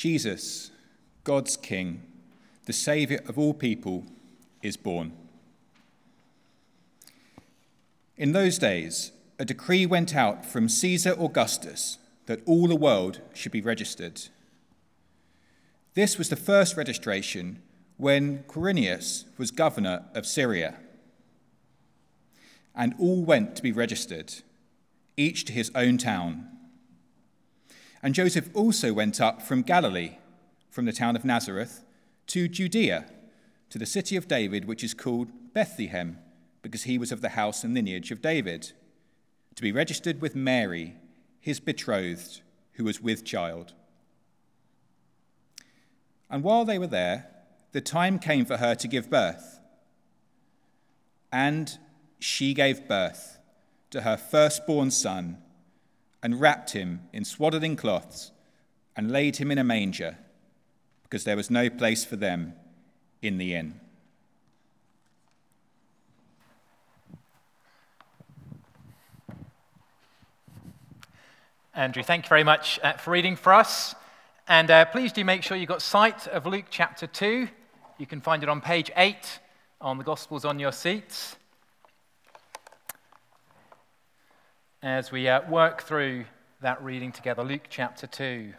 Jesus, God's King, the Saviour of all people, is born. In those days, a decree went out from Caesar Augustus that all the world should be registered. This was the first registration when Quirinius was governor of Syria. And all went to be registered, each to his own town. And Joseph also went up from Galilee, from the town of Nazareth, to Judea, to the city of David, which is called Bethlehem, because he was of the house and lineage of David, to be registered with Mary, his betrothed, who was with child. And while they were there, the time came for her to give birth. And she gave birth to her firstborn son, and wrapped him in swaddling cloths, and laid him in a manger, because there was no place for them in the inn. Andrew, thank you very much for reading for us. And please do make sure you've got sight of Luke chapter 2. You can find it on page 8 on the Gospels on your seats. As we work through that reading together, Luke chapter 2.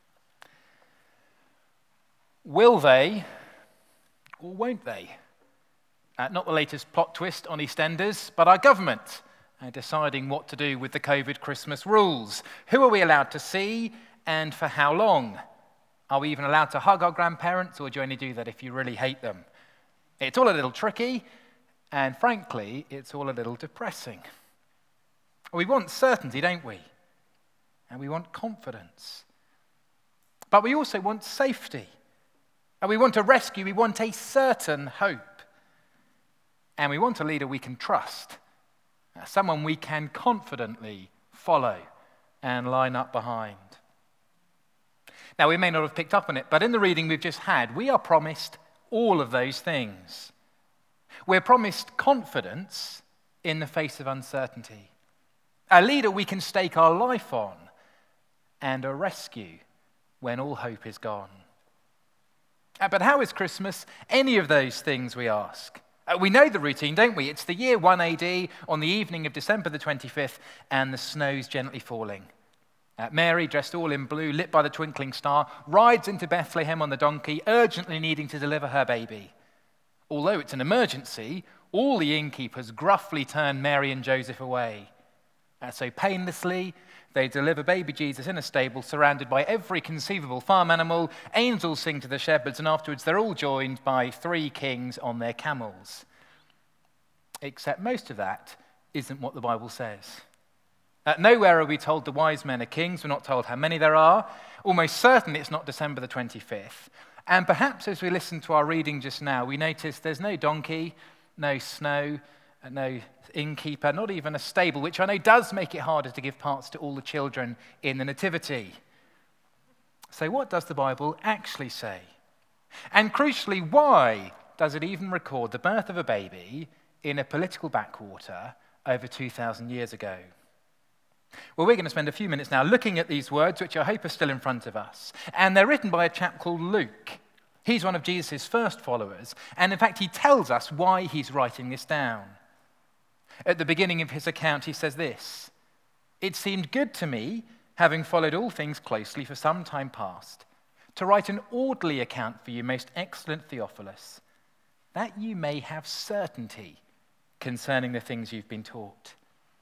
Will they, or won't they? Not the latest plot twist on EastEnders, but our government deciding what to do with the COVID Christmas rules. Who are we allowed to see, and for how long? Are we even allowed to hug our grandparents, or do you only do that if you really hate them? It's all a little tricky, and frankly, it's all a little depressing. We want certainty, don't we? And we want confidence. But we also want safety. And we want a rescue. We want a certain hope. And we want a leader we can trust. Someone we can confidently follow and line up behind. Now, we may not have picked up on it, but in the reading we've just had, we are promised all of those things. We're promised confidence in the face of uncertainty. A leader we can stake our life on, and a rescue when all hope is gone. But how is Christmas any of those things, we ask? We know the routine, don't we? It's the year 1 AD on the evening of December the 25th, and the snow's gently falling. Mary, dressed all in blue, lit by the twinkling star, rides into Bethlehem on the donkey, urgently needing to deliver her baby. Although it's an emergency, all the innkeepers gruffly turn Mary and Joseph away. So painlessly, they deliver baby Jesus in a stable, surrounded by every conceivable farm animal. Angels sing to the shepherds, and afterwards they're all joined by 3 kings on their camels. Except most of that isn't what the Bible says. Nowhere are we told the wise men are kings. We're not told how many there are. Almost certainly it's not December the 25th. And perhaps as we listen to our reading just now, we notice there's no donkey, no snow, no innkeeper, not even a stable, which I know does make it harder to give parts to all the children in the Nativity. So what does the Bible actually say? And crucially, why does it even record the birth of a baby in a political backwater over 2,000 years ago? Well, we're going to spend a few minutes now looking at these words, which I hope are still in front of us. And they're written by a chap called Luke. He's one of Jesus' first followers, and in fact, he tells us why he's writing this down. At the beginning of his account, he says this: "It seemed good to me, having followed all things closely for some time past, to write an orderly account for you, most excellent Theophilus, that you may have certainty concerning the things you've been taught."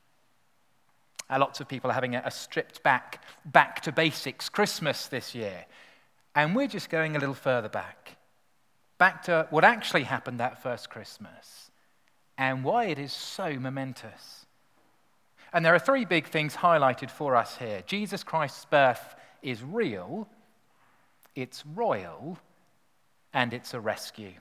Lots of people are having a stripped back to basics Christmas this year. And we're just going a little further back to what actually happened that first Christmas and why it is so momentous. And there are 3 big things highlighted for us here. Jesus Christ's birth is real, it's royal, and it's a rescue.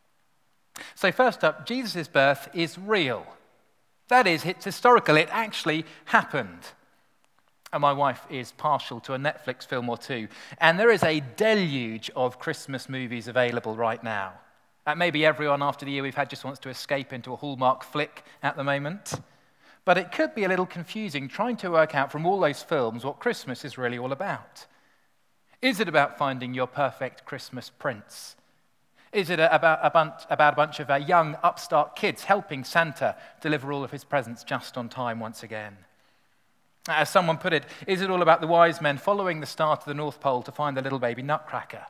So first up, Jesus' birth is real. That is, it's historical. It actually happened. And my wife is partial to a Netflix film or 2. And there is a deluge of Christmas movies available right now. Maybe everyone after the year we've had just wants to escape into a Hallmark flick at the moment. But it could be a little confusing trying to work out from all those films what Christmas is really all about. Is it about finding your perfect Christmas prince? Is it about a bunch of young upstart kids helping Santa deliver all of his presents just on time once again? As someone put it, is it all about the wise men following the star to the North Pole to find the little baby nutcracker?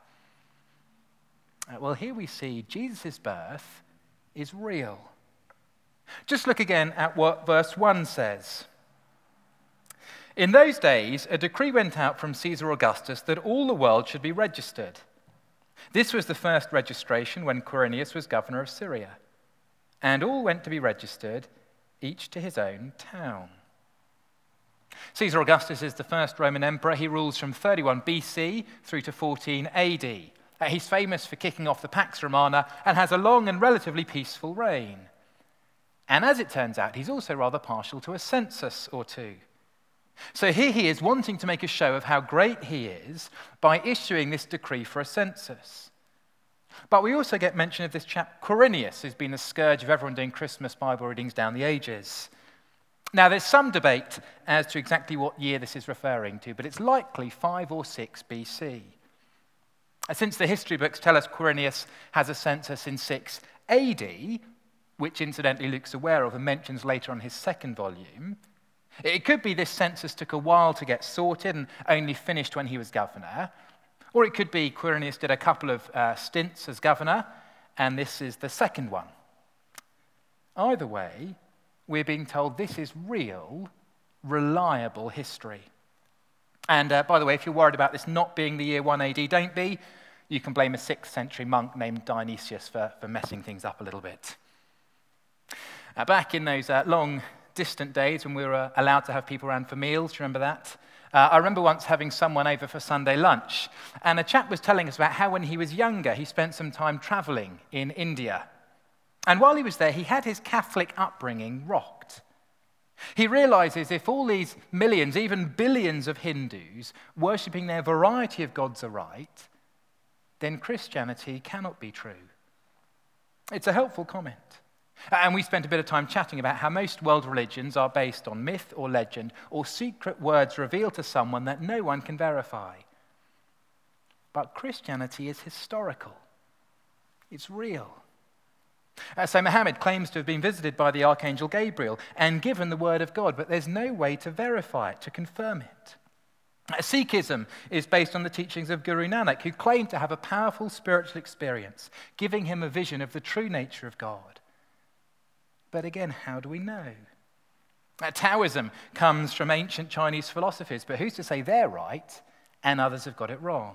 Well, here we see Jesus' birth is real. Just look again at what verse 1 says. In those days, a decree went out from Caesar Augustus that all the world should be registered. This was the first registration when Quirinius was governor of Syria. And all went to be registered, each to his own town. Caesar Augustus is the first Roman emperor. He rules from 31 BC through to 14 AD. He's famous for kicking off the Pax Romana and has a long and relatively peaceful reign. And as it turns out, he's also rather partial to a census or two. So here he is wanting to make a show of how great he is by issuing this decree for a census. But we also get mention of this chap Quirinius, who's been the scourge of everyone doing Christmas Bible readings down the ages. Now, there's some debate as to exactly what year this is referring to, but it's likely 5 or 6 BC. Since the history books tell us Quirinius has a census in 6 AD, which incidentally Luke's aware of and mentions later on his second volume, it could be this census took a while to get sorted and only finished when he was governor, or it could be Quirinius did a couple of stints as governor, and this is the second one. Either way, we're being told this is real, reliable history. And by the way, if you're worried about this not being the year 1 AD, don't be. You can blame a 6th century monk named Dionysius for messing things up a little bit. Back in those long, distant days when we were allowed to have people around for meals, do you remember that? I remember once having someone over for Sunday lunch, and a chap was telling us about how when he was younger, he spent some time traveling in India. And while he was there, he had his Catholic upbringing rocked. He realizes if all these millions, even billions of Hindus worshipping their variety of gods are right, then Christianity cannot be true. It's a helpful comment. And we spent a bit of time chatting about how most world religions are based on myth or legend or secret words revealed to someone that no one can verify. But Christianity is historical. It's real. So Muhammad claims to have been visited by the Archangel Gabriel and given the word of God, but there's no way to verify it, to confirm it. Sikhism is based on the teachings of Guru Nanak, who claimed to have a powerful spiritual experience, giving him a vision of the true nature of God. But again, how do we know? Taoism comes from ancient Chinese philosophers, but who's to say they're right and others have got it wrong?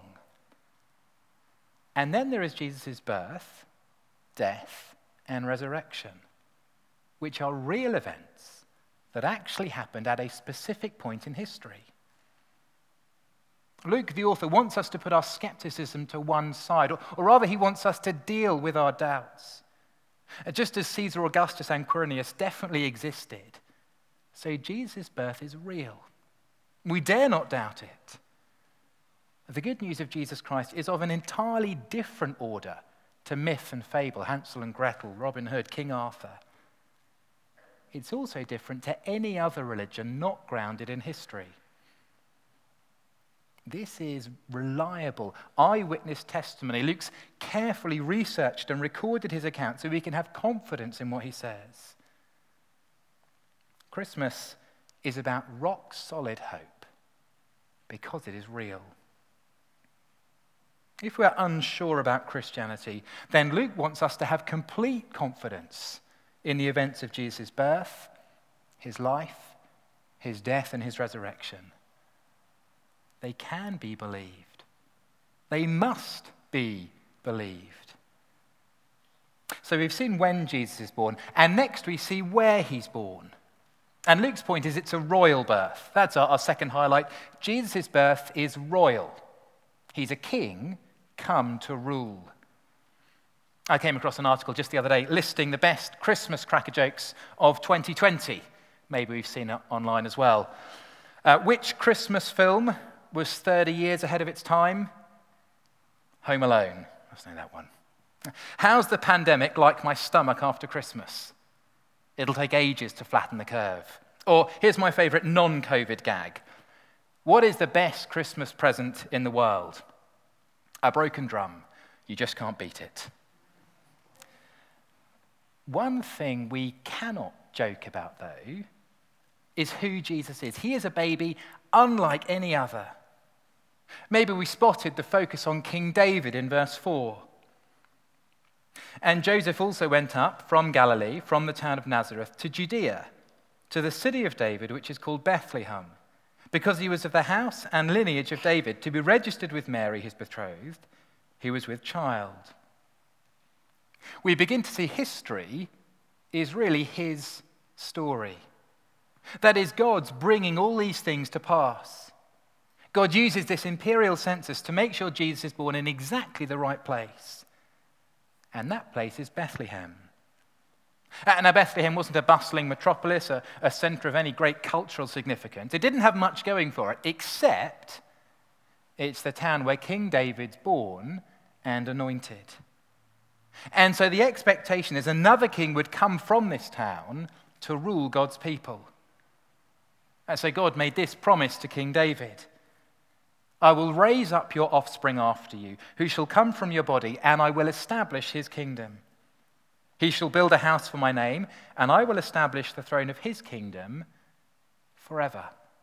And then there is Jesus' birth, death, and resurrection, which are real events that actually happened at a specific point in history. Luke, the author, wants us to put our skepticism to one side, or rather he wants us to deal with our doubts. Just as Caesar Augustus and Quirinius definitely existed, so Jesus' birth is real. We dare not doubt it. The good news of Jesus Christ is of an entirely different order to myth and fable, Hansel and Gretel, Robin Hood, King Arthur. It's also different to any other religion not grounded in history. This is reliable eyewitness testimony. Luke's carefully researched and recorded his account so we can have confidence in what he says. Christmas is about rock-solid hope because it is real. If we're unsure about Christianity, then Luke wants us to have complete confidence in the events of Jesus' birth, his life, his death, and his resurrection. They can be believed. They must be believed. So we've seen when Jesus is born, and next we see where he's born. And Luke's point is it's a royal birth. That's our second highlight. Jesus' birth is royal. He's a king come to rule. I came across an article just the other day listing the best Christmas cracker jokes of 2020. Maybe we've seen it online as well. Which Christmas film was 30 years ahead of its time? Home Alone. Let's know that one. How's the pandemic like my stomach after Christmas? It'll take ages to flatten the curve. Or here's my favorite non-COVID gag. What is the best Christmas present in the world? A broken drum. You just can't beat it. One thing we cannot joke about, though, is who Jesus is. He is a baby unlike any other. Maybe we spotted the focus on King David in verse 4. And Joseph also went up from Galilee, from the town of Nazareth, to Judea, to the city of David, which is called Bethlehem, because he was of the house and lineage of David, to be registered with Mary, his betrothed, who was with child. We begin to see history is really his story. That is, God's bringing all these things to pass. God uses this imperial census to make sure Jesus is born in exactly the right place. And that place is Bethlehem. Now, Bethlehem wasn't a bustling metropolis, a center of any great cultural significance. It didn't have much going for it, except it's the town where King David's born and anointed. And so the expectation is another king would come from this town to rule God's people. And so God made this promise to King David: I will raise up your offspring after you, who shall come from your body, and I will establish his kingdom. He shall build a house for my name, and I will establish the throne of his kingdom forever.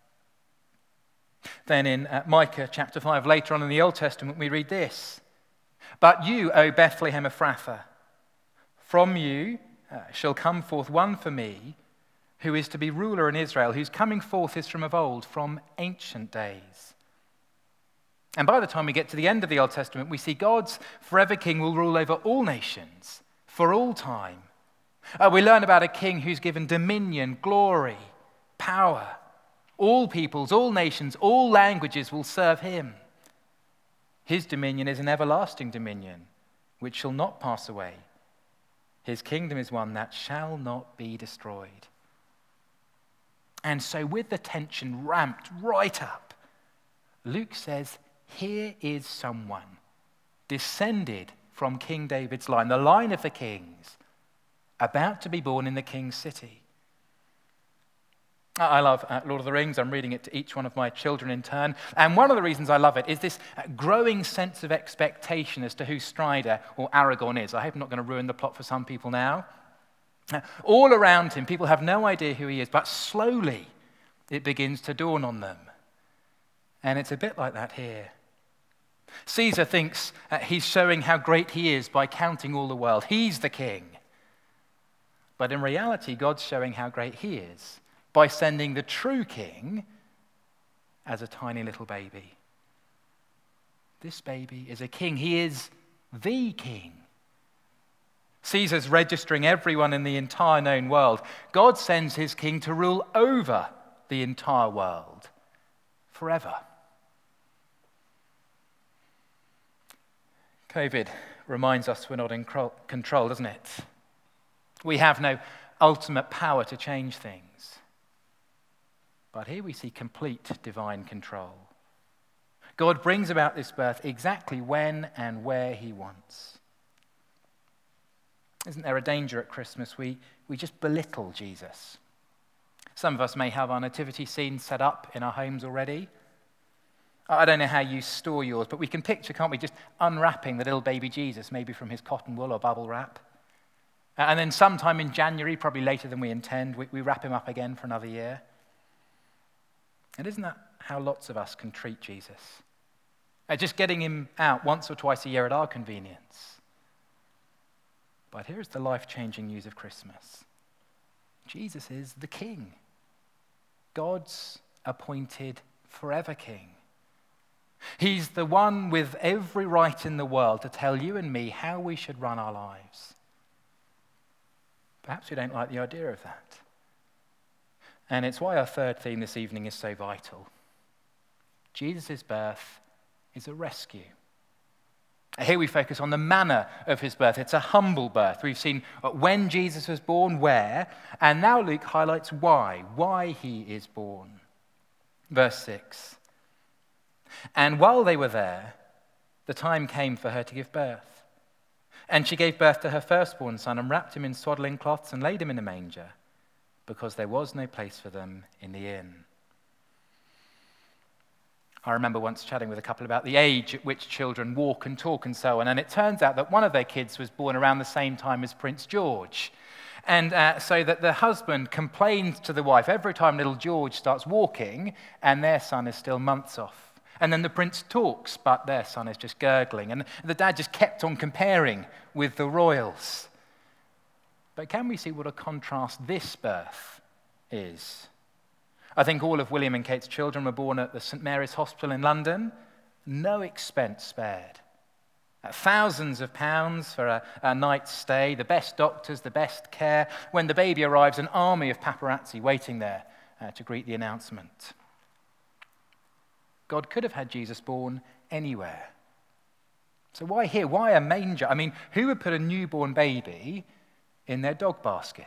Then in Micah chapter 5, later on in the Old Testament, we read this: But you, O Bethlehem Ephrathah, from you shall come forth one for me, who is to be ruler in Israel, whose coming forth is from of old, from ancient days. And by the time we get to the end of the Old Testament, we see God's forever king will rule over all nations for all time. We learn about a king who's given dominion, glory, power. All peoples, all nations, all languages will serve him. His dominion is an everlasting dominion, which shall not pass away. His kingdom is one that shall not be destroyed. And so with the tension ramped right up, Luke says, here is someone descended from King David's line, the line of the kings, about to be born in the king's city. I love Lord of the Rings. I'm reading it to each one of my children in turn. And one of the reasons I love it is this growing sense of expectation as to who Strider or Aragorn is. I hope I'm not going to ruin the plot for some people now. All around him, people have no idea who he is, but slowly it begins to dawn on them. And it's a bit like that here. Caesar thinks he's showing how great he is by counting all the world. He's the king. But in reality, God's showing how great he is by sending the true king as a tiny little baby. This baby is a king. He is the king. Caesar's registering everyone in the entire known world. God sends his king to rule over the entire world forever. COVID reminds us we're not in control, doesn't it? We have no ultimate power to change things. But here we see complete divine control. God brings about this birth exactly when and where he wants. Isn't there a danger at Christmas? We just belittle Jesus. Some of us may have our nativity scenes set up in our homes already. I don't know how you store yours, but we can picture, can't we, just unwrapping the little baby Jesus, maybe from his cotton wool or bubble wrap. And then sometime in January, probably later than we intend, we wrap him up again for another year. And isn't that how lots of us can treat Jesus? Just getting him out once or twice a year at our convenience. But here's the life-changing news of Christmas. Jesus is the king. God's appointed forever king. He's the one with every right in the world to tell you and me how we should run our lives. Perhaps we don't like the idea of that. And it's why our third theme this evening is so vital. Jesus' birth is a rescue. Here we focus on the manner of his birth. It's a humble birth. We've seen when Jesus was born, where, and now Luke highlights why he is born. Verse 6. And while they were there, the time came for her to give birth. And she gave birth to her firstborn son and wrapped him in swaddling cloths and laid him in a manger, because there was no place for them in the inn. I remember once chatting with a couple about the age at which children walk and talk and so on, and it turns out that one of their kids was born around the same time as Prince George. And so that the husband complains to the wife every time little George starts walking, and their son is still months off. And then the prince talks, but their son is just gurgling. And the dad just kept on comparing with the royals. But can we see what a contrast this birth is? I think all of William and Kate's children were born at the St. Mary's Hospital in London. No expense spared. Thousands of pounds for a night's stay, the best doctors, the best care. When the baby arrives, an army of paparazzi waiting there to greet the announcement. God could have had Jesus born anywhere. So why here? Why a manger? I mean, who would put a newborn baby in their dog basket?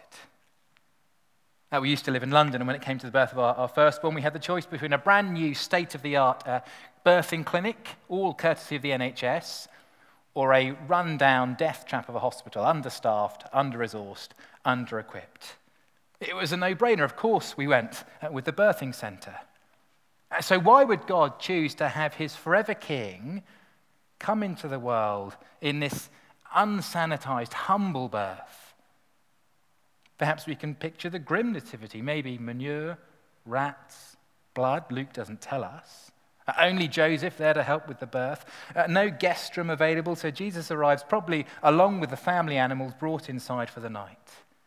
We used to live in London, and when it came to the birth of our firstborn, we had the choice between a brand new state-of-the-art birthing clinic, all courtesy of the NHS, or a run-down death trap of a hospital, understaffed, under-resourced, under-equipped. It was a no-brainer. Of course we went with the birthing centre. So why would God choose to have his forever king come into the world in this unsanitized, humble birth? Perhaps we can picture the grim nativity, maybe manure, rats, blood. Luke doesn't tell us. Only Joseph there to help with the birth. No guest room available, so Jesus arrives probably along with the family animals brought inside for the night.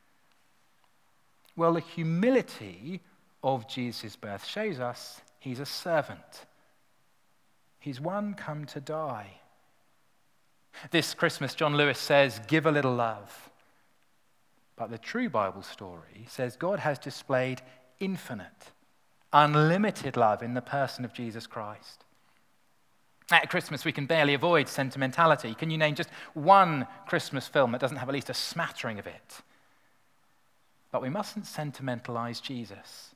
Well, the humility of Jesus' birth shows us he's a servant. He's one come to die. This Christmas, John Lewis says, "Give a little love." But the true Bible story says God has displayed infinite, unlimited love in the person of Jesus Christ. At Christmas, we can barely avoid sentimentality. Can you name just one Christmas film that doesn't have at least a smattering of it? But we mustn't sentimentalize Jesus.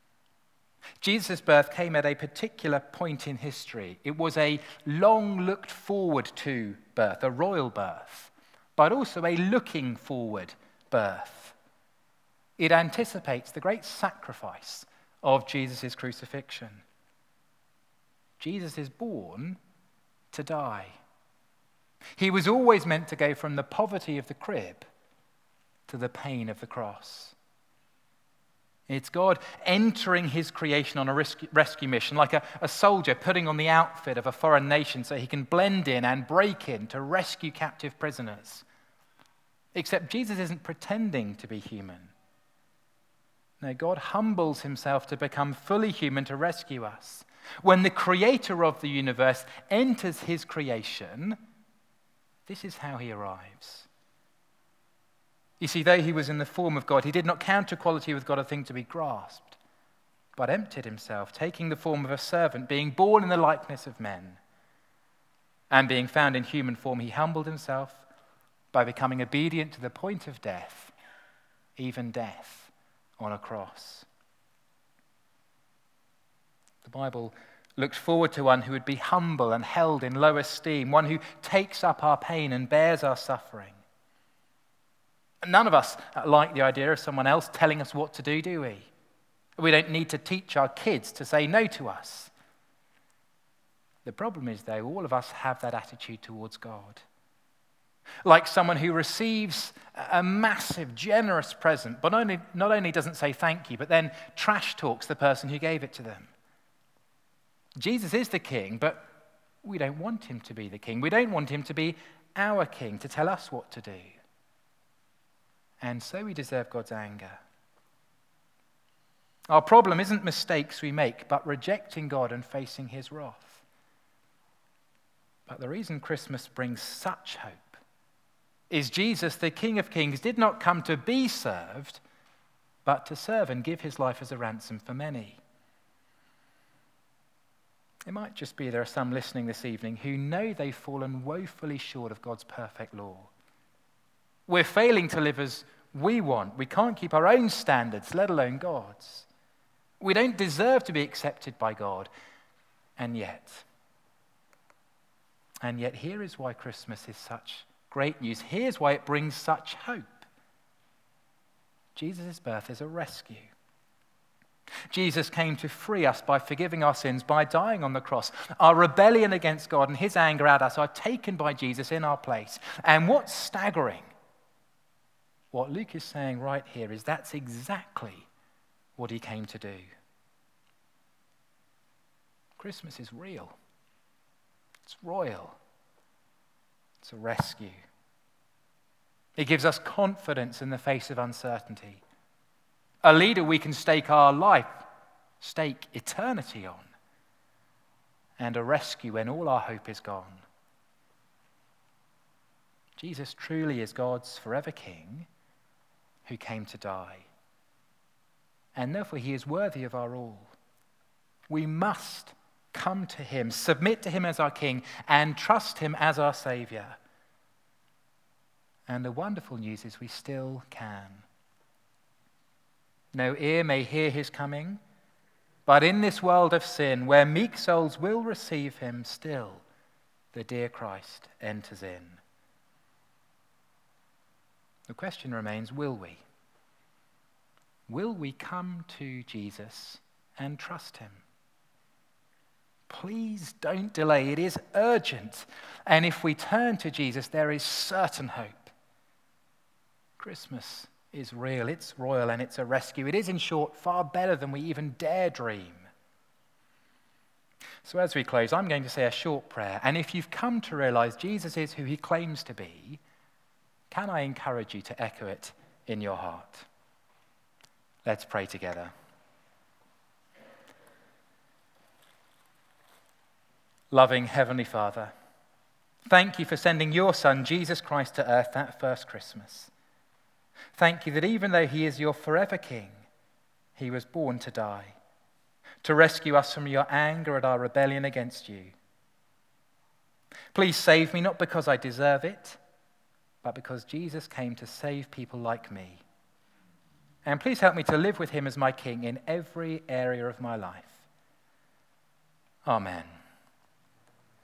Jesus' birth came at a particular point in history. It was a long looked forward to birth, a royal birth, but also a looking forward birth. It anticipates the great sacrifice of Jesus' crucifixion. Jesus is born to die. He was always meant to go from the poverty of the crib to the pain of the cross. It's God entering his creation on a rescue mission, like a soldier putting on the outfit of a foreign nation so he can blend in and break in to rescue captive prisoners. Except Jesus isn't pretending to be human. No, God humbles himself to become fully human to rescue us. When the creator of the universe enters his creation, this is how he arrives. You see, though he was in the form of God, he did not count equality with God a thing to be grasped, but emptied himself, taking the form of a servant, being born in the likeness of men. And being found in human form, he humbled himself by becoming obedient to the point of death, even death on a cross. The Bible looks forward to one who would be humble and held in low esteem, one who takes up our pain and bears our suffering. None of us like the idea of someone else telling us what to do we? We don't need to teach our kids to say no to us. The problem is, though, all of us have that attitude towards God. Like someone who receives a massive, generous present, but not only doesn't say thank you, but then trash talks the person who gave it to them. Jesus is the king, but we don't want him to be the king. We don't want him to be our king, to tell us what to do. And so we deserve God's anger. Our problem isn't mistakes we make, but rejecting God and facing his wrath. But the reason Christmas brings such hope is Jesus, the King of Kings, did not come to be served, but to serve and give his life as a ransom for many. It might just be there are some listening this evening who know they've fallen woefully short of God's perfect law. We're failing to live as we want. We can't keep our own standards, let alone God's. We don't deserve to be accepted by God. And yet here is why Christmas is such great news. Here's why it brings such hope. Jesus' birth is a rescue. Jesus came to free us by forgiving our sins, by dying on the cross. Our rebellion against God and his anger at us are taken by Jesus in our place. And what's staggering, what Luke is saying right here, is that's exactly what he came to do. Christmas is real. It's royal. It's a rescue. It gives us confidence in the face of uncertainty. A leader we can stake our life, stake eternity on. And a rescue when all our hope is gone. Jesus truly is God's forever King who came to die. And therefore he is worthy of our all. We must come to him, submit to him as our King, and trust him as our Saviour. And the wonderful news is we still can. No ear may hear his coming, but in this world of sin, where meek souls will receive him, still the dear Christ enters in. The question remains, will we? Will we come to Jesus and trust him? Please don't delay. It is urgent. And if we turn to Jesus, there is certain hope. Christmas is real, it's royal, and it's a rescue. It is, in short, far better than we even dare dream. So as we close, I'm going to say a short prayer. And if you've come to realize Jesus is who he claims to be, can I encourage you to echo it in your heart? Let's pray together. Loving Heavenly Father, thank you for sending your Son, Jesus Christ, to earth that first Christmas. Thank you that even though he is your forever King, he was born to die, to rescue us from your anger at our rebellion against you. Please save me, not because I deserve it, but because Jesus came to save people like me. And please help me to live with him as my King in every area of my life. Amen.